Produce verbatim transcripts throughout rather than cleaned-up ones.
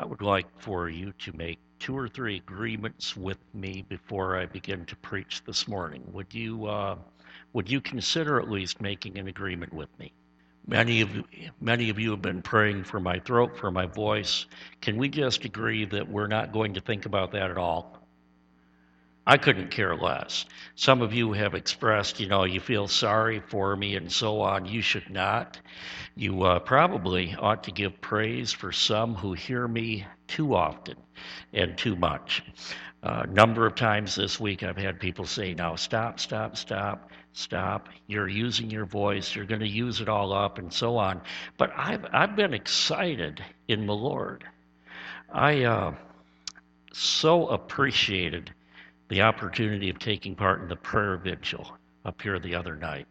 I would like for you to make two or three agreements with me before I begin to preach this morning. Would you, uh, would you consider at least making an agreement with me? Many of you, many of you have been praying for my throat, for my voice. Can we just agree that we're not going to think about that at all? I couldn't care less. Some of you have expressed, you know, you feel sorry for me and so on. You should not. You uh, probably ought to give praise for some who hear me too often and too much. A uh, number of times this week I've had people say, now stop, stop, stop, stop. You're using your voice. You're going to use it all up and so on. But I've, I've been excited in the Lord. I uh, so appreciated the opportunity of taking part in the prayer vigil up here the other night.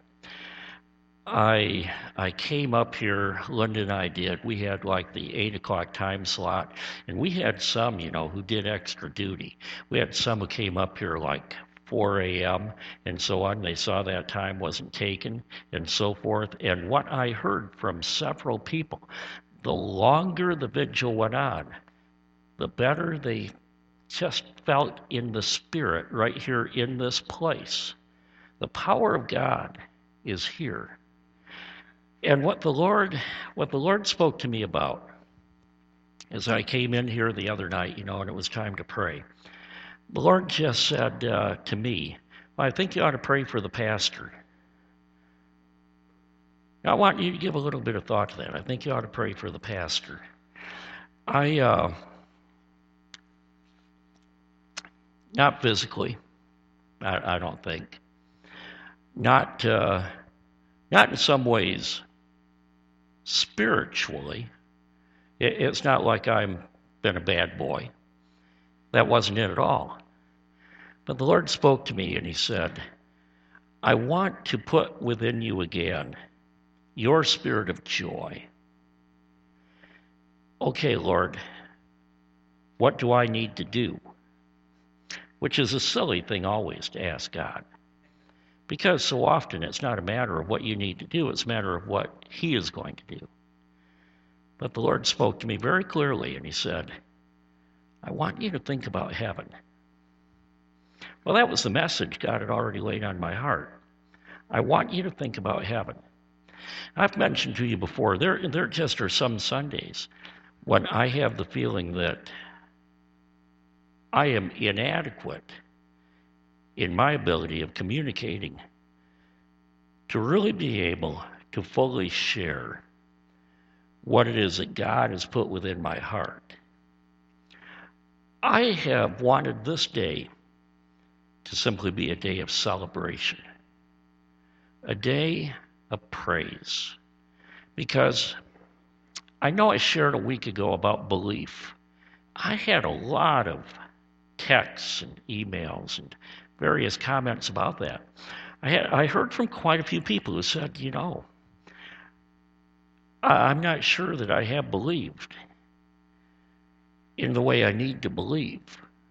I I came up here, Linda and I did. We had like the eight o'clock time slot, and we had some, you know, who did extra duty. We had some who came up here like four a.m. and so on. They saw that time wasn't taken and so forth. And what I heard from several people, the longer the vigil went on, the better they just felt in the spirit right here in this place. The power of God is here. And what the Lord, what the Lord spoke to me about as I came in here the other night, you know, and it was time to pray, the Lord just said uh, to me, well, I think you ought to pray for the pastor. Now, I want you to give a little bit of thought to that. I think you ought to pray for the pastor. I, uh, not physically, I, I don't think. Not, uh, not in some ways spiritually. It, it's not like I've been a bad boy. That wasn't it at all. But the Lord spoke to me and he said, I want to put within you again your spirit of joy. Okay, Lord, what do I need to do? Which is a silly thing always to ask God. Because so often it's not a matter of what you need to do, it's a matter of what he is going to do. But the Lord spoke to me very clearly and he said, I want you to think about heaven. Well, that was the message God had already laid on my heart. I want you to think about heaven. I've mentioned to you before, there, there just are some Sundays when I have the feeling that I am inadequate in my ability of communicating to really be able to fully share what it is that God has put within my heart. I have wanted this day to simply be a day of celebration, a day of praise, because I know I shared a week ago about belief. I had a lot of texts and emails and various comments about that. I had I heard from quite a few people who said, you know, I'm not sure that I have believed in the way I need to believe.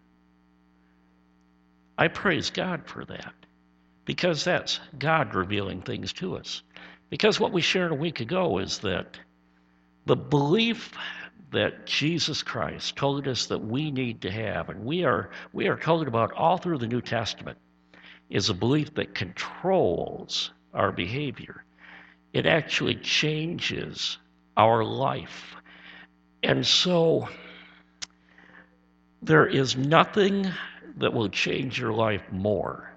I praise God for that, because that's God revealing things to us. Because what we shared a week ago is that the belief that Jesus Christ told us that we need to have, and we are we are told about all through the New Testament, is a belief that controls our behavior. It actually changes our life. And so there is nothing that will change your life more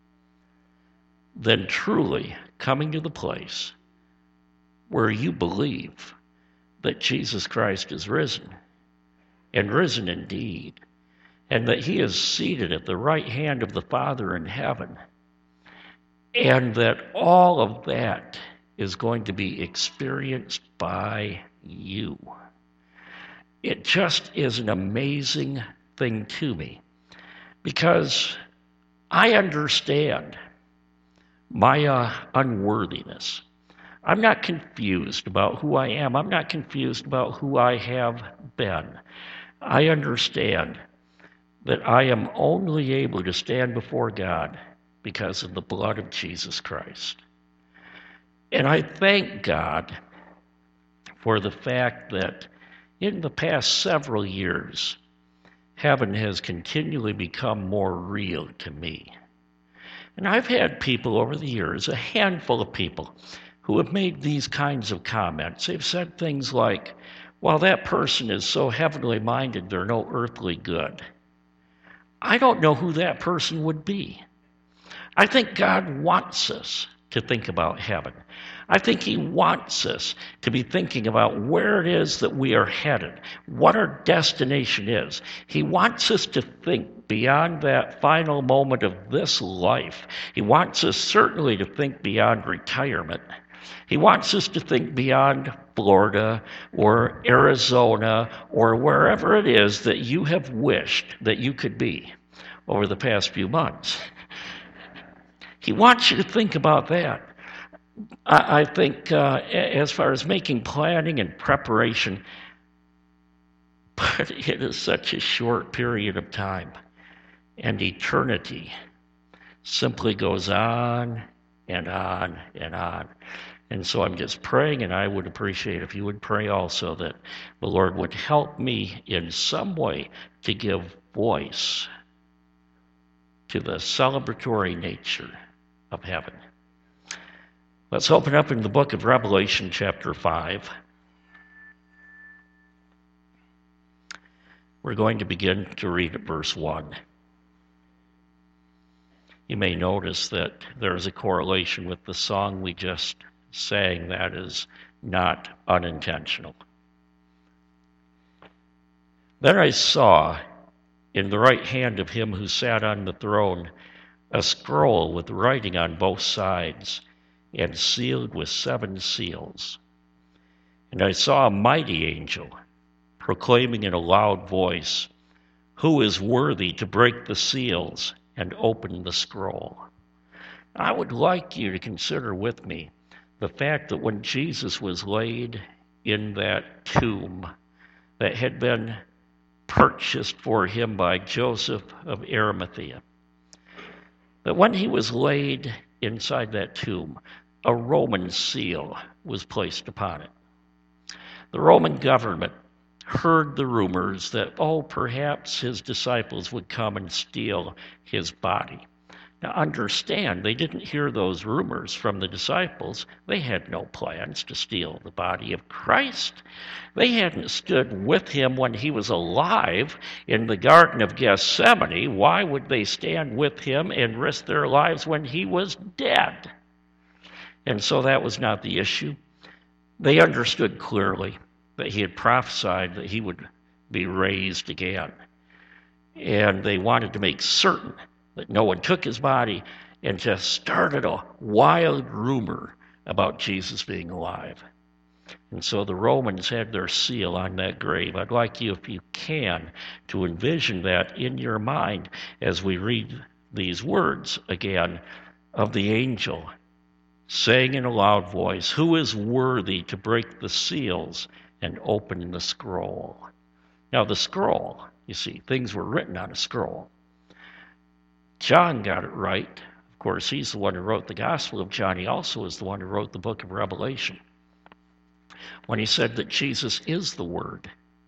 than truly coming to the place where you believe that Jesus Christ is risen, and risen indeed, and that he is seated at the right hand of the Father in heaven, and that all of that is going to be experienced by you. It just is an amazing thing to me, because I understand my uh, unworthiness. I'm not confused about who I am. I'm not confused about who I have been. I understand that I am only able to stand before God because of the blood of Jesus Christ. And I thank God for the fact that in the past several years, heaven has continually become more real to me. And I've had people over the years, a handful of people, who have made these kinds of comments. They've said things like, well, that person is so heavenly minded, they're no earthly good. I don't know who that person would be. I think God wants us to think about heaven. I think he wants us to be thinking about where it is that we are headed, what our destination is. He wants us to think beyond that final moment of this life. He wants us certainly to think beyond retirement. He wants us to think beyond Florida or Arizona or wherever it is that you have wished that you could be over the past few months. He wants you to think about that. I, I think uh, as far as making planning and preparation, but it is such a short period of time, and eternity simply goes on and on and on. And so I'm just praying, and I would appreciate if you would pray also that the Lord would help me in some way to give voice to the celebratory nature of heaven. Let's open up in the book of Revelation, chapter five. We're going to begin to read at verse one. You may notice that there is a correlation with the song we just sang that is not unintentional. Then I saw in the right hand of him who sat on the throne a scroll with writing on both sides and sealed with seven seals. And I saw a mighty angel proclaiming in a loud voice, "Who is worthy to break the seals and open the scroll?" I would like you to consider with me the fact that when Jesus was laid in that tomb that had been purchased for him by Joseph of Arimathea, that when he was laid inside that tomb, a Roman seal was placed upon it. The Roman government heard the rumors that, oh, perhaps his disciples would come and steal his body. Now understand, they didn't hear those rumors from the disciples. They had no plans to steal the body of Christ. They hadn't stood with him when he was alive in the Garden of Gethsemane. Why would they stand with him and risk their lives when he was dead? And so that was not the issue. They understood clearly that he had prophesied that he would be raised again. And they wanted to make certain that no one took his body, and just started a wild rumor about Jesus being alive. And so the Romans had their seal on that grave. I'd like you, if you can, to envision that in your mind as we read these words again of the angel saying in a loud voice, "Who is worthy to break the seals and open the scroll?" Now the scroll, you see, things were written on a scroll. John got it right. Of course, he's the one who wrote the Gospel of John. He also is the one who wrote the book of Revelation, when he said that Jesus is the Word.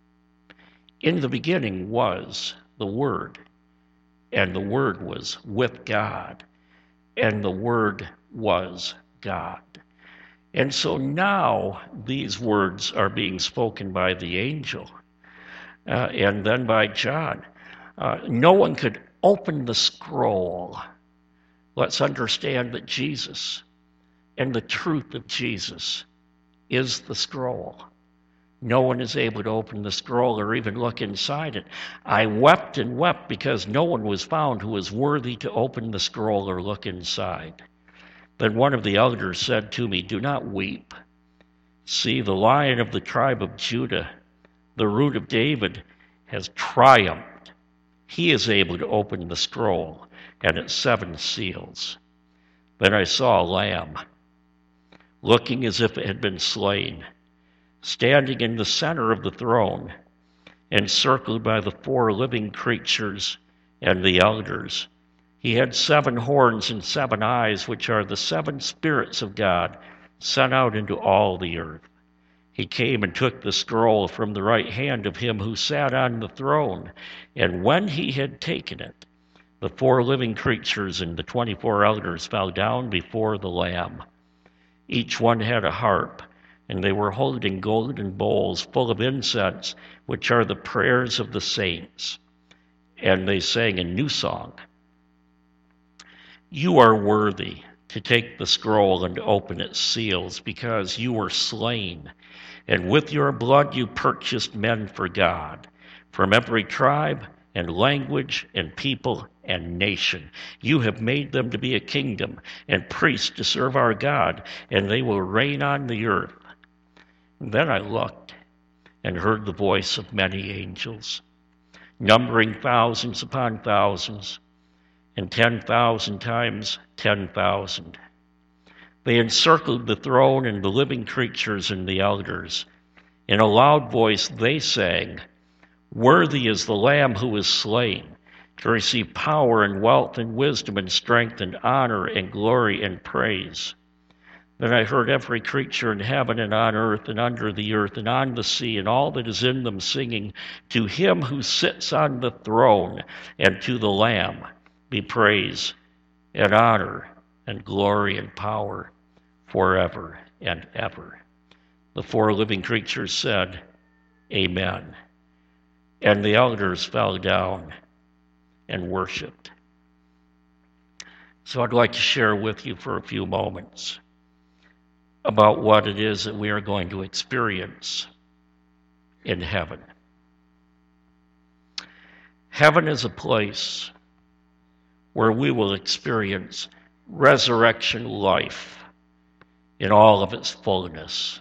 In the beginning was the Word, and the Word was with God, and the Word was God. And so now these words are being spoken by the angel uh, and then by John. Uh, no one could open the scroll. Let's understand that Jesus and the truth of Jesus is the scroll. No one is able to open the scroll or even look inside it. I wept and wept because no one was found who was worthy to open the scroll or look inside. Then one of the elders said to me, "Do not weep. See, the Lion of the tribe of Judah, the Root of David, has triumphed. He is able to open the scroll and its seven seals." Then I saw a lamb, looking as if it had been slain, standing in the center of the throne, encircled by the four living creatures and the elders. He had seven horns and seven eyes, which are the seven spirits of God sent out into all the earth. He came and took the scroll from the right hand of him who sat on the throne. And when he had taken it, the four living creatures and the twenty-four elders fell down before the Lamb. Each one had a harp, and they were holding golden bowls full of incense, which are the prayers of the saints. And they sang a new song. You are worthy to take the scroll and open its seals, because you were slain, and with your blood you purchased men for God, from every tribe and language and people and nation. You have made them to be a kingdom and priests to serve our God, and they will reign on the earth. And then I looked and heard the voice of many angels, numbering thousands upon thousands, and ten thousand times ten thousand. They encircled the throne and the living creatures and the elders. In a loud voice they sang, Worthy is the Lamb who was slain, to receive power and wealth and wisdom and strength and honor and glory and praise. Then I heard every creature in heaven and on earth and under the earth and on the sea and all that is in them singing, To him who sits on the throne and to the Lamb be praise and honor and glory and power forever and ever. The four living creatures said, Amen. And the elders fell down and worshiped. So I'd like to share with you for a few moments about what it is that we are going to experience in heaven. Heaven is a place where we will experience resurrection life in all of its fullness.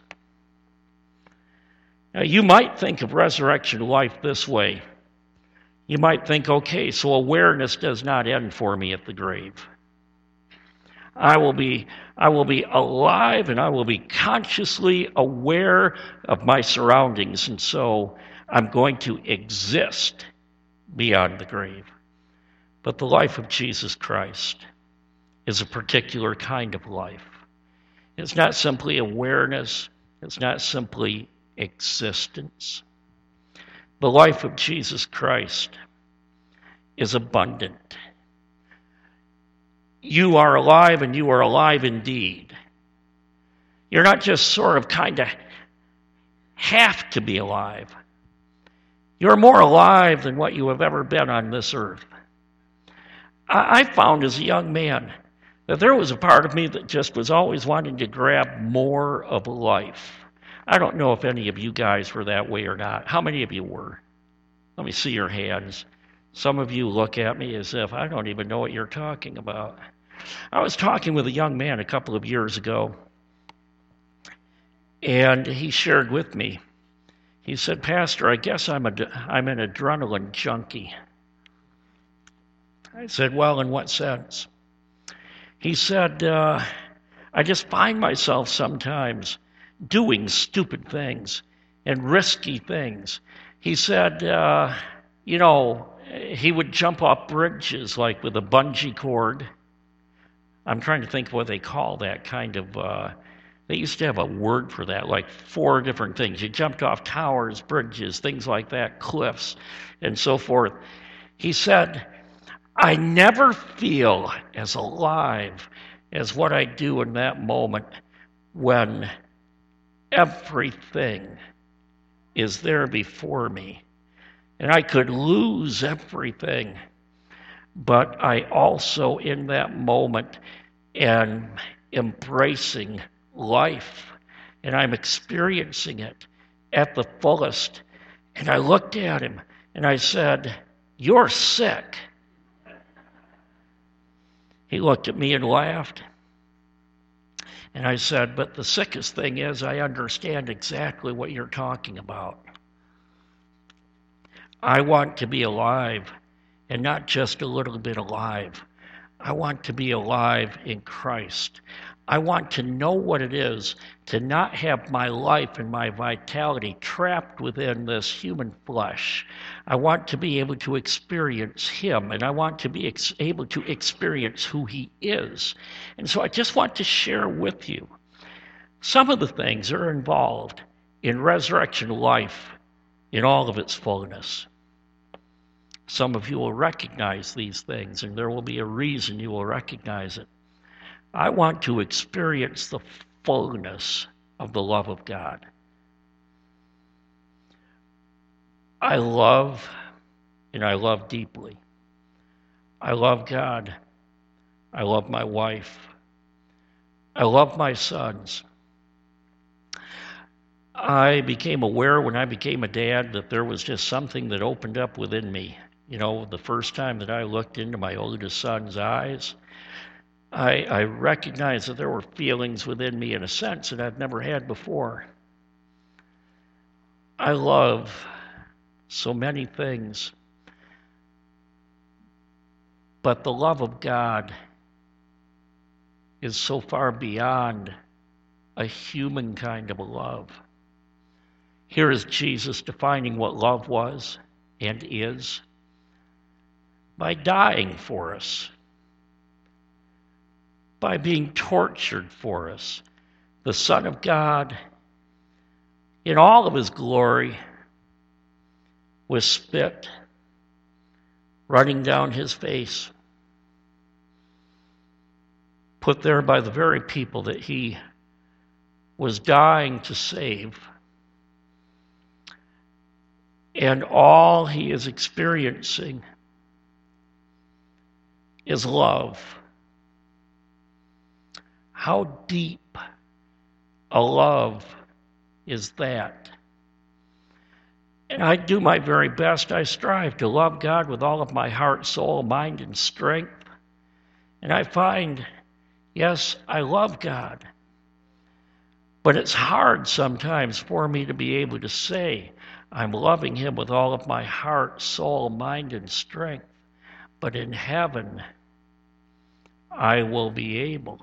Now, you might think of resurrection life this way. You might think, okay, so awareness does not end for me at the grave. I will be, I will be alive and I will be consciously aware of my surroundings, and so I'm going to exist beyond the grave. But the life of Jesus Christ is a particular kind of life. It's not simply awareness. It's not simply existence. The life of Jesus Christ is abundant. You are alive, and you are alive indeed. You're not just sort of kind of have to be alive. You're more alive than what you have ever been on this earth. I found as a young man that there was a part of me that just was always wanting to grab more of life. I don't know if any of you guys were that way or not. How many of you were? Let me see your hands. Some of you look at me as if I don't even know what you're talking about. I was talking with a young man a couple of years ago, and he shared with me. He said, Pastor, I guess I'm, a, I'm an adrenaline junkie. I said, well, in what sense? He said, uh, I just find myself sometimes doing stupid things and risky things. He said, uh, you know, he would jump off bridges like with a bungee cord. I'm trying to think what they call that kind of, uh, they used to have a word for that, like four different things. You jumped off towers, bridges, things like that, cliffs, and so forth. He said, I never feel as alive as what I do in that moment when everything is there before me. And I could lose everything, but I also in that moment am embracing life, and I'm experiencing it at the fullest. And I looked at him and I said, you're sick. He looked at me and laughed. And I said, but the sickest thing is I understand exactly what you're talking about. I want to be alive, and not just a little bit alive. I want to be alive in Christ. I want to know what it is to not have my life and my vitality trapped within this human flesh. I want to be able to experience Him, and I want to be ex- able to experience who He is. And so I just want to share with you some of the things that are involved in resurrection life in all of its fullness. Some of you will recognize these things, and there will be a reason you will recognize it. I want to experience the fullness of the love of God. I love, and I love deeply. I love God. I love my wife. I love my sons. I became aware when I became a dad that there was just something that opened up within me. You know, the first time that I looked into my oldest son's eyes, I, I recognized that there were feelings within me in a sense that I've never had before. I love so many things, but the love of God is so far beyond a human kind of a love. Here is Jesus defining what love was and is by dying for us, by being tortured for us. The Son of God, in all of his glory, was spit running down his face, put there by the very people that he was dying to save. And all he is experiencing is love. How deep a love is that? And I do my very best. I strive to love God with all of my heart, soul, mind, and strength. And I find, yes, I love God. But it's hard sometimes for me to be able to say, I'm loving him with all of my heart, soul, mind, and strength. But in heaven, I will be able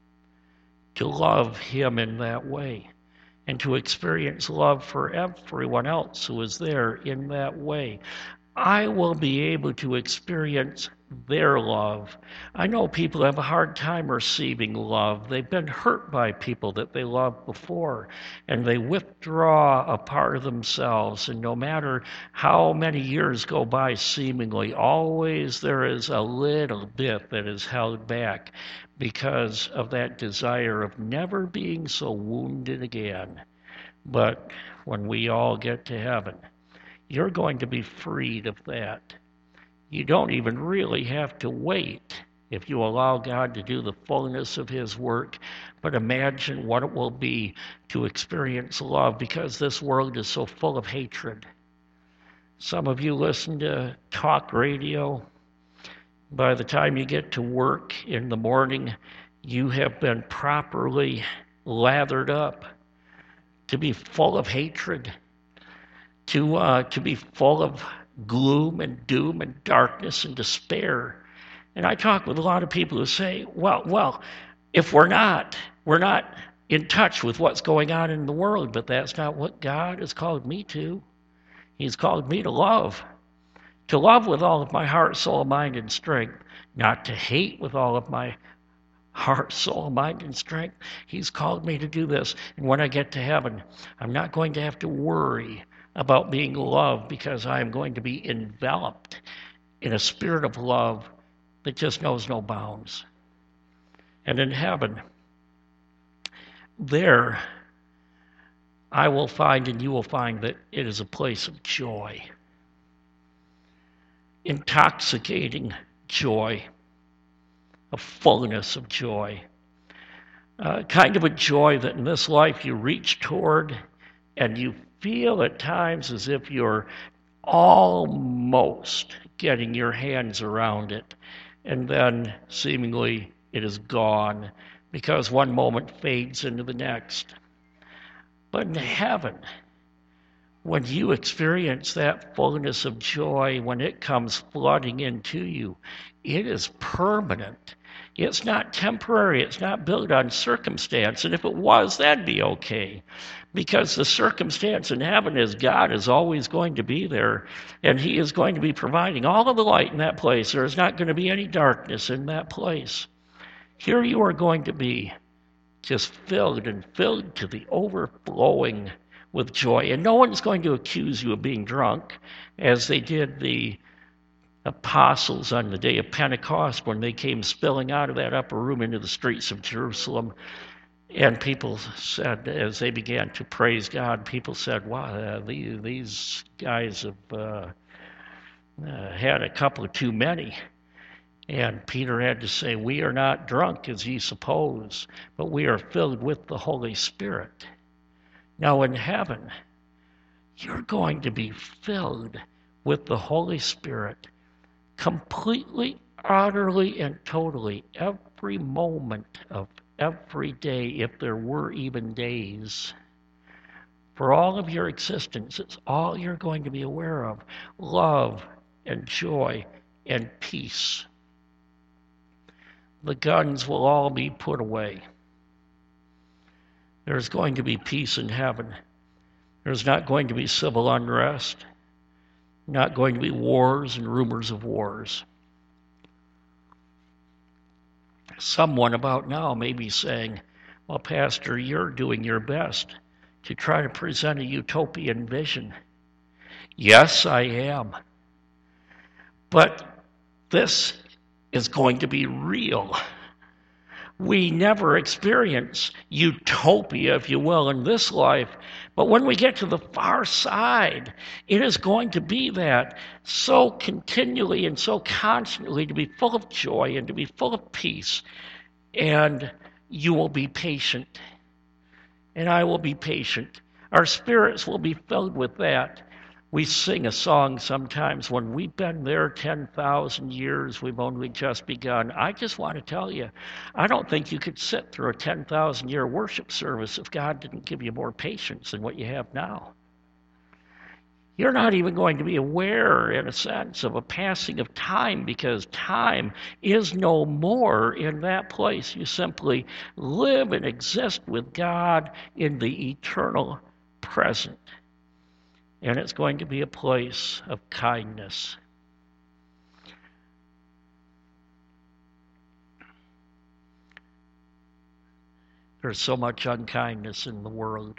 to love him in that way and to experience love for everyone else who is there in that way. I will be able to experience their love. I know people have a hard time receiving love. They've been hurt by people that they loved before, and they withdraw a part of themselves. And no matter how many years go by, seemingly, always there is a little bit that is held back because of that desire of never being so wounded again. But when we all get to heaven, you're going to be freed of that. You don't even really have to wait if you allow God to do the fullness of his work. But imagine what it will be to experience love, because this world is so full of hatred. Some of you listen to talk radio. By the time you get to work in the morning, you have been properly lathered up to be full of hatred, to uh, to be full of gloom and doom and darkness and despair. And I talk with a lot of people who say, well, well, if we're not, we're not in touch with what's going on in the world, but that's not what God has called me to. He's called me to love, to love with all of my heart, soul, mind, and strength, not to hate with all of my heart, soul, mind, and strength. He's called me to do this. And when I get to heaven, I'm not going to have to worry about being loved, because I am going to be enveloped in a spirit of love that just knows no bounds. And in heaven, there I will find, and you will find, that it is a place of joy. Intoxicating joy. A fullness of joy. Uh, kind of a joy that in this life you reach toward and you feel at times as if you're almost getting your hands around it, and then seemingly it is gone because one moment fades into the next. But in heaven, when you experience that fullness of joy, when it comes flooding into you, it is permanent. It's not temporary. It's not built on circumstance. And if it was, that'd be okay. Because the circumstance in heaven is God is always going to be there. And he is going to be providing all of the light in that place. There is not going to be any darkness in that place. Here you are going to be just filled and filled to the overflowing with joy. And no one's going to accuse you of being drunk, as they did the apostles on the day of Pentecost when they came spilling out of that upper room into the streets of Jerusalem. And people said, as they began to praise God, people said, wow, uh, these, these guys have uh, uh, had a couple of too many. And Peter had to say, we are not drunk as ye suppose, but we are filled with the Holy Spirit. Now in heaven, you're going to be filled with the Holy Spirit completely, utterly, and totally every moment of every day, if there were even days. For all of your existence, it's all you're going to be aware of: love and joy and peace. The guns will all be put away. There's going to be peace in heaven. There's not going to be civil unrest, not going to be wars and rumors of wars. Someone about now may be saying, well, Pastor, you're doing your best to try to present a utopian vision. Yes, I am. But this is going to be real. We never experience utopia, if you will, in this life. But when we get to the far side, it is going to be that so continually and so constantly, to be full of joy and to be full of peace. And you will be patient. And I will be patient. Our spirits will be filled with that. We sing a song sometimes, when we've been there ten thousand years, we've only just begun. I just want to tell you, I don't think you could sit through a ten thousand year worship service if God didn't give you more patience than what you have now. You're not even going to be aware, in a sense, of a passing of time, because time is no more in that place. You simply live and exist with God in the eternal present. And it's going to be a place of kindness. There's so much unkindness in the world.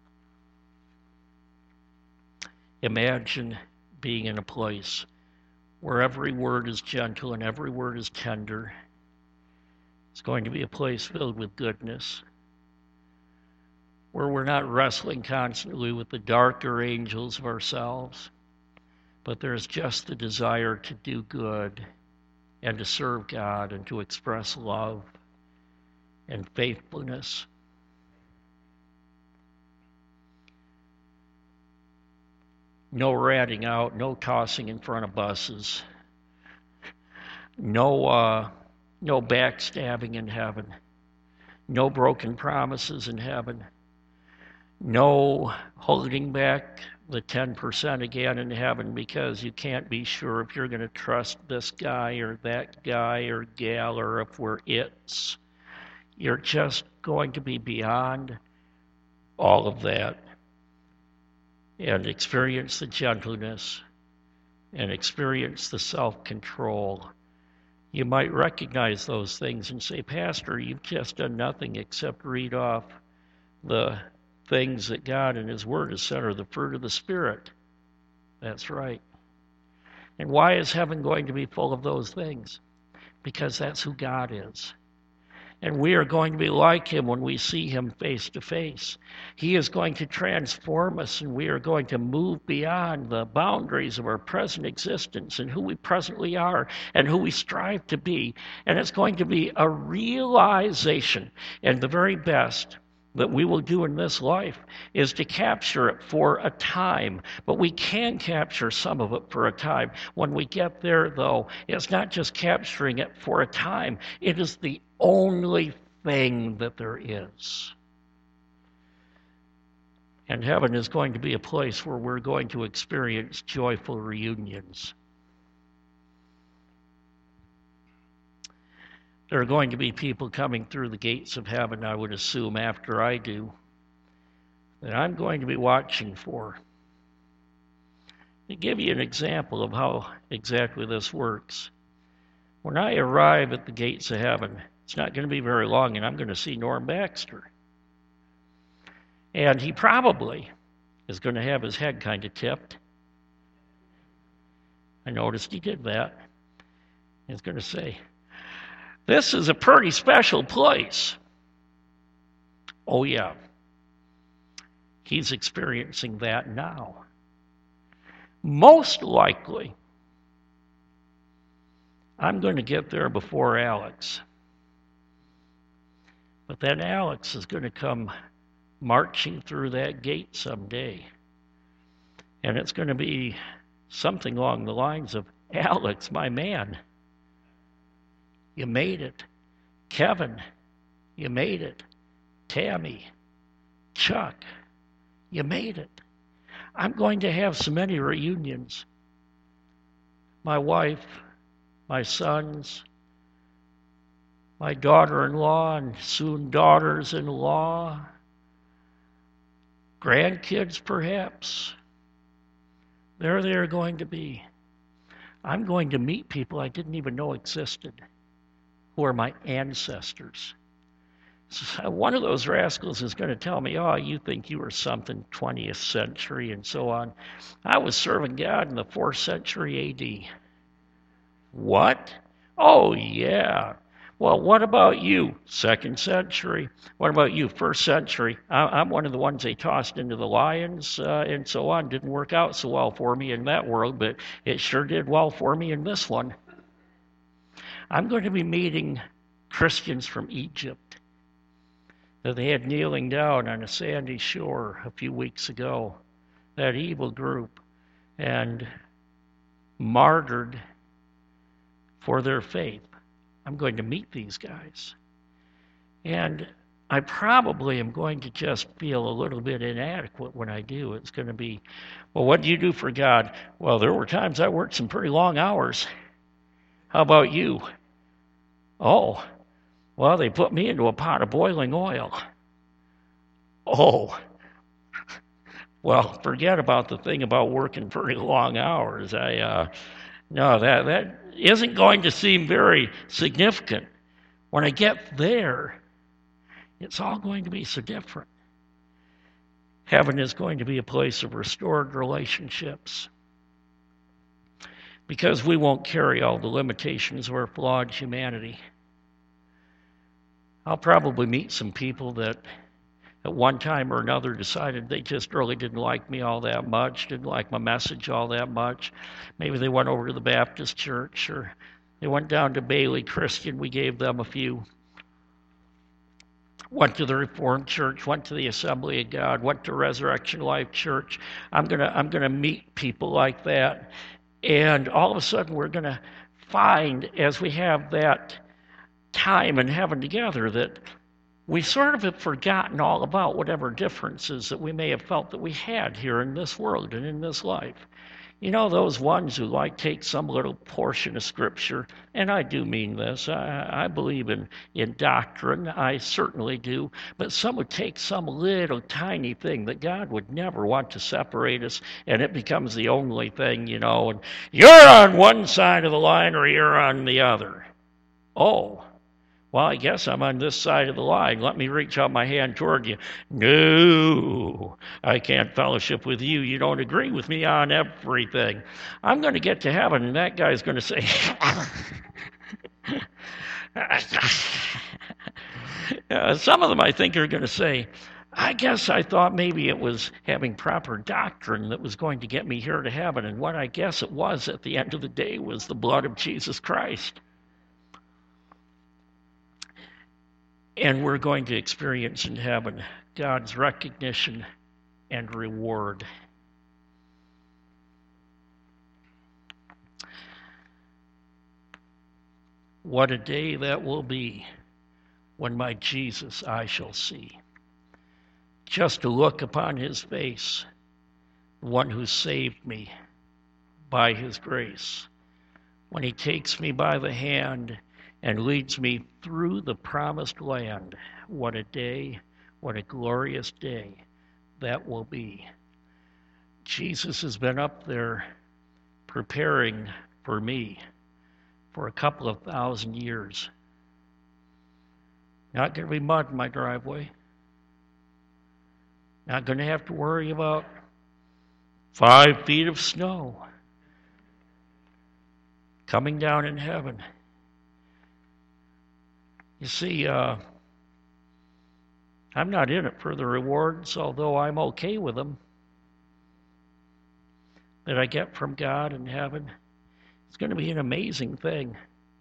Imagine being in a place where every word is gentle and every word is tender. It's going to be a place filled with goodness, where we're not wrestling constantly with the darker angels of ourselves, but there's just the desire to do good and to serve God and to express love and faithfulness. No ratting out, no tossing in front of buses, no uh, no backstabbing in heaven, no broken promises in heaven, no holding back the ten percent again in heaven because you can't be sure if you're going to trust this guy or that guy or gal, or if we're it's. You're just going to be beyond all of that and experience the gentleness and experience the self-control. You might recognize those things and say, Pastor, you've just done nothing except read off the things that God in His Word has said are the fruit of the Spirit. That's right. And why is heaven going to be full of those things? Because that's who God is. And we are going to be like Him when we see Him face to face. He is going to transform us, and we are going to move beyond the boundaries of our present existence and who we presently are and who we strive to be. And it's going to be a realization, and the very best that we will do in this life is to capture it for a time. But we can capture some of it for a time. When we get there, though, it's not just capturing it for a time. It is the only thing that there is. And heaven is going to be a place where we're going to experience joyful reunions. There are going to be people coming through the gates of heaven, I would assume, after I do, that I'm going to be watching for. To give you an example of how exactly this works, when I arrive at the gates of heaven, it's not going to be very long, and I'm going to see Norm Baxter. And he probably is going to have his head kind of tipped. I noticed he did that. He's going to say, "This is a pretty special place." Oh, yeah. He's experiencing that now. Most likely, I'm going to get there before Alex. But then Alex is going to come marching through that gate someday. And it's going to be something along the lines of, "Alex, my man, you made it. Kevin, you made it. Tammy, Chuck, you made it." I'm going to have so many reunions. My wife, my sons, my daughter-in-law and soon daughters-in-law, grandkids perhaps. There they're going to be. I'm going to meet people I didn't even know existed, who are my ancestors. So one of those rascals is going to tell me, "Oh, you think you were something twentieth century and so on." I was serving God in the fourth century A D. What? Oh, yeah. Well, what about you? Second century. What about you? First century. I'm one of the ones they tossed into the lions uh, and so on. Didn't work out so well for me in that world, but it sure did well for me in this one. I'm going to be meeting Christians from Egypt that they had kneeling down on a sandy shore a few weeks ago, that evil group, and martyred for their faith. I'm going to meet these guys. And I probably am going to just feel a little bit inadequate when I do. It's going to be, "Well, what do you do for God?" "Well, there were times I worked some pretty long hours." "How about you?" "Oh, well, they put me into a pot of boiling oil." "Oh, well, forget about the thing about working pretty long hours. I, uh, no, that, that isn't going to seem very significant. When I get there, it's all going to be so different. Heaven is going to be a place of restored relationships, because we won't carry all the limitations of our flawed humanity. I'll probably meet some people that at one time or another decided they just really didn't like me all that much, didn't like my message all that much. Maybe they went over to the Baptist church, or they went down to Bailey Christian. We gave them a few. Went to the Reformed Church, went to the Assembly of God, went to Resurrection Life Church. I'm gonna I'm gonna meet people like that. And all of a sudden we're gonna find, as we have that time in heaven together, that we sort of have forgotten all about whatever differences that we may have felt that we had here in this world and in this life. You know, those ones who like take some little portion of Scripture, and I do mean this, I, I believe in, in doctrine, I certainly do, but some would take some little tiny thing that God would never want to separate us, and it becomes the only thing, you know, and you're on one side of the line or you're on the other. Oh, well, I guess I'm on this side of the line. Let me reach out my hand toward you. No, I can't fellowship with you. You don't agree with me on everything. I'm going to get to heaven, and that guy's going to say, uh, some of them I think are going to say, "I guess I thought maybe it was having proper doctrine that was going to get me here to heaven, and what I guess it was at the end of the day was the blood of Jesus Christ." And we're going to experience in heaven God's recognition and reward. What a day that will be when my Jesus I shall see. Just to look upon his face, the one who saved me by his grace, when he takes me by the hand and leads me through the promised land. What a day, what a glorious day that will be. Jesus has been up there preparing for me for a couple of thousand years. Not going to be mud in my driveway. Not going to have to worry about Five feet of snow coming down in heaven. You see, uh, I'm not in it for the rewards, although I'm okay with them, that I get from God in heaven. It's going to be an amazing thing.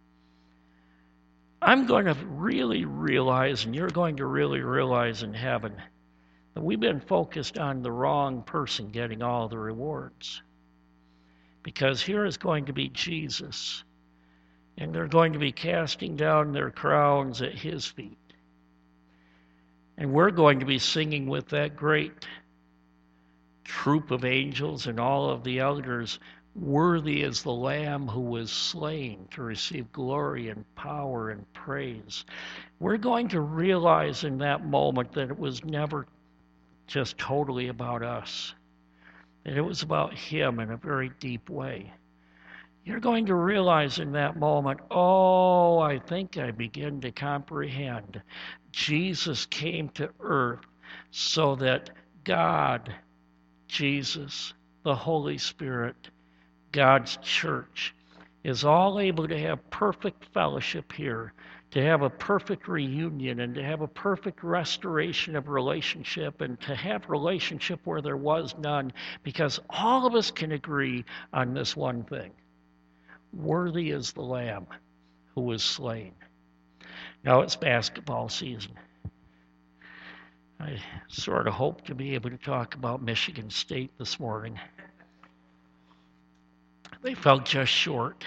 I'm going to really realize, and you're going to really realize in heaven, that we've been focused on the wrong person getting all the rewards. Because here is going to be Jesus, and they're going to be casting down their crowns at his feet. And we're going to be singing with that great troop of angels and all of the elders, worthy is the Lamb who was slain to receive glory and power and praise. We're going to realize in that moment that it was never just totally about us, that it was about him in a very deep way. You're going to realize in that moment, oh, I think I begin to comprehend. Jesus came to earth so that God, Jesus, the Holy Spirit, God's church, is all able to have perfect fellowship here, to have a perfect reunion, and to have a perfect restoration of relationship, and to have relationship where there was none, because all of us can agree on this one thing. Worthy is the Lamb who was slain. Now it's basketball season. I sort of hope to be able to talk about Michigan State this morning. They fell just short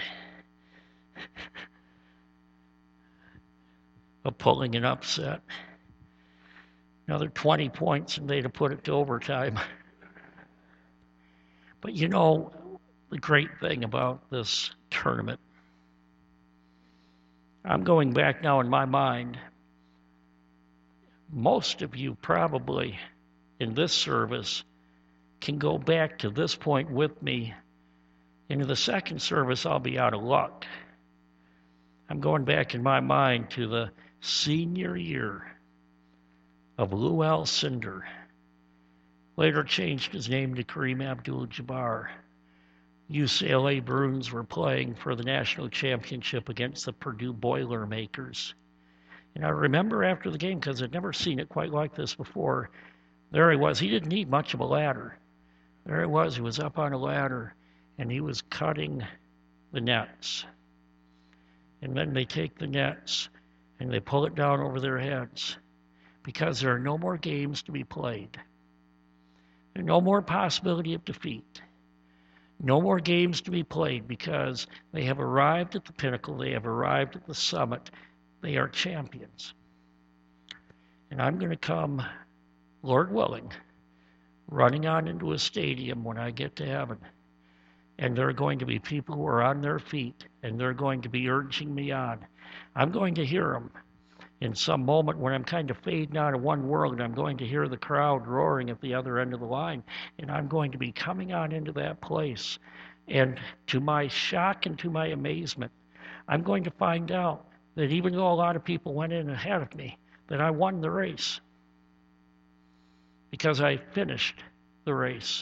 of pulling an upset. Another twenty points and they'd have put it to overtime. But you know, the great thing about this tournament, I'm going back now in my mind, most of you probably in this service can go back to this point with me. Into the second service, I'll be out of luck. I'm going back in my mind to the senior year of Lou Alcindor. Later changed his name to Kareem Abdul-Jabbar. U C L A Bruins were playing for the national championship against the Purdue Boilermakers. And I remember after the game, because I'd never seen it quite like this before, there he was. He didn't need much of a ladder. There he was. He was up on a ladder, and he was cutting the nets. And then they take the nets, and they pull it down over their heads, because there are no more games to be played. There's no more possibility of defeat. No more games to be played, because they have arrived at the pinnacle. They have arrived at the summit. They are champions. And I'm going to come, Lord willing, running on into a stadium when I get to heaven. And there are going to be people who are on their feet, and they're going to be urging me on. I'm going to hear them in some moment when I'm kind of fading out of one world, and I'm going to hear the crowd roaring at the other end of the line, and I'm going to be coming on into that place. And to my shock and to my amazement, I'm going to find out that even though a lot of people went in ahead of me, that I won the race because I finished the race.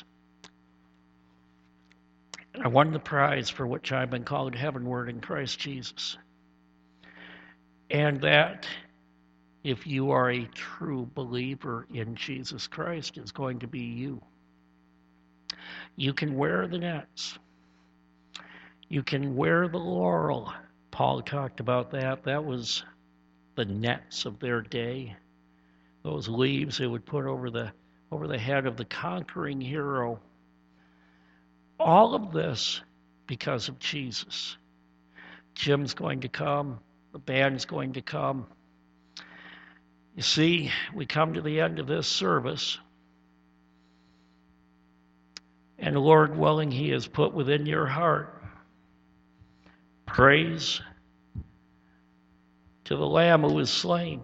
I won the prize for which I've been called heavenward in Christ Jesus. And that, if you are a true believer in Jesus Christ, is going to be you. You can wear the nets. You can wear the laurel. Paul talked about that. That was the nets of their day. Those leaves they would put over the over the head of the conquering hero. All of this because of Jesus. Jim's going to come. The band's going to come. You see, we come to the end of this service, and Lord willing, He has put within your heart praise to the Lamb who was slain.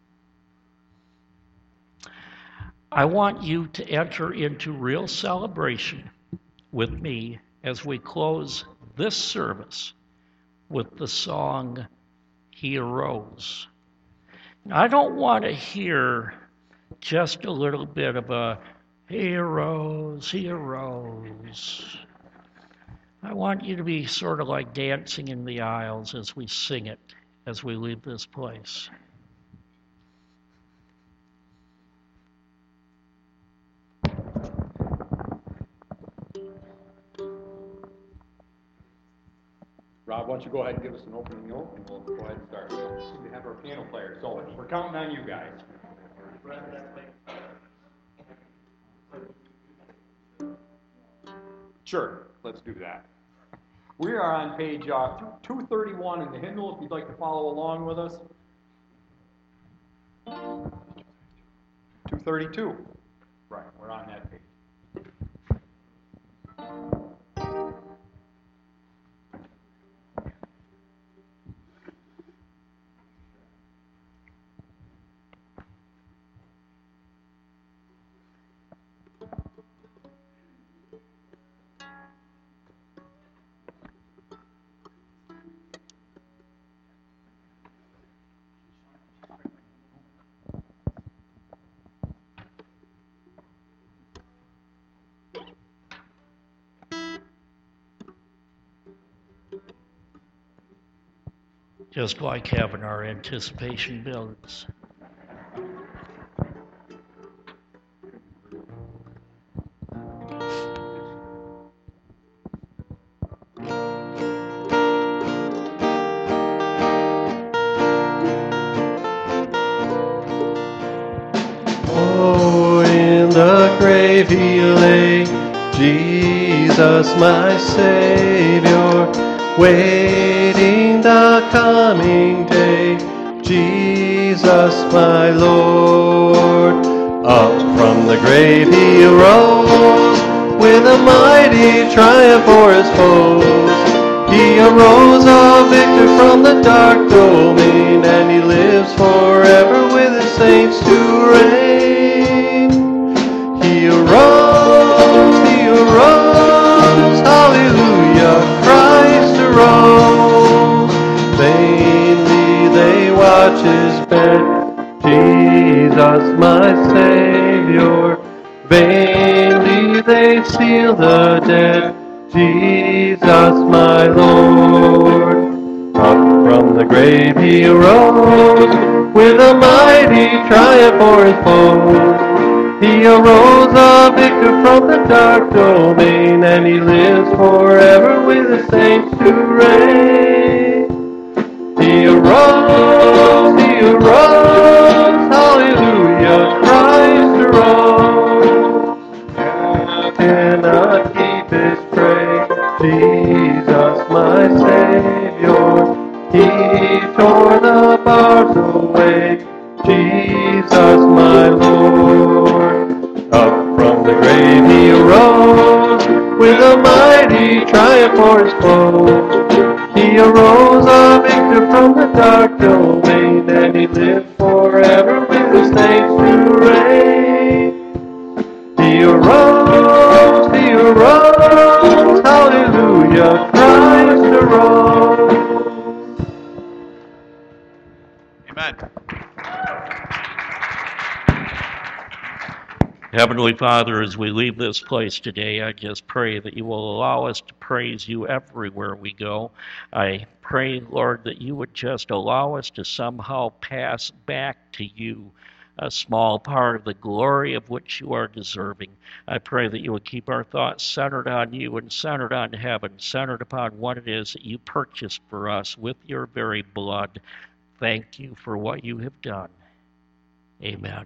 I want you to enter into real celebration with me as we close this service with the song, He Arose. I don't want to hear just a little bit of a He arose, he arose. I want you to be sort of like dancing in the aisles as we sing it, as we leave this place. Rob, why don't you go ahead and give us an opening note, and we'll go ahead and start. We have our piano player, so we're counting on you guys. Sure, let's do that. We are on page uh, two thirty-one in the hymnal, if you'd like to follow along with us. two thirty-two. Right, we're on that page. Just like having our anticipation builds. Oh, in the grave he lay, Jesus my Savior, waiting the coming day, Jesus my Lord. Up from the grave he arose, with a mighty triumph for his foes. He arose a victor from the dark domain, and he lives forever with his saints to reign. He arose, he arose, hallelujah, Christ arose. Vainly they watch his bed, Jesus my Savior. Vainly they seal the dead, Jesus my Lord. Up from the grave he arose, with a mighty triumph for his foes. He arose a victor from the dark domain, and he lives forever with the saints to reign. He arose, he arose, hallelujah, Christ arose. Death cannot keep his prey, Jesus my Savior. He tore the bars away, Jesus my Lord. Up from the grave he arose, with a mighty triumph for his foes. He arose a victor from the dark domain, and he lived forever with the saints to reign. He arose, he arose, hallelujah, Christ arose. Amen. Heavenly Father, as we leave this place today, I just pray that you will allow us to praise you everywhere we go. I pray, Lord, that you would just allow us to somehow pass back to you a small part of the glory of which you are deserving. I pray that you would keep our thoughts centered on you and centered on heaven, centered upon what it is that you purchased for us with your very blood. Thank you for what you have done. Amen.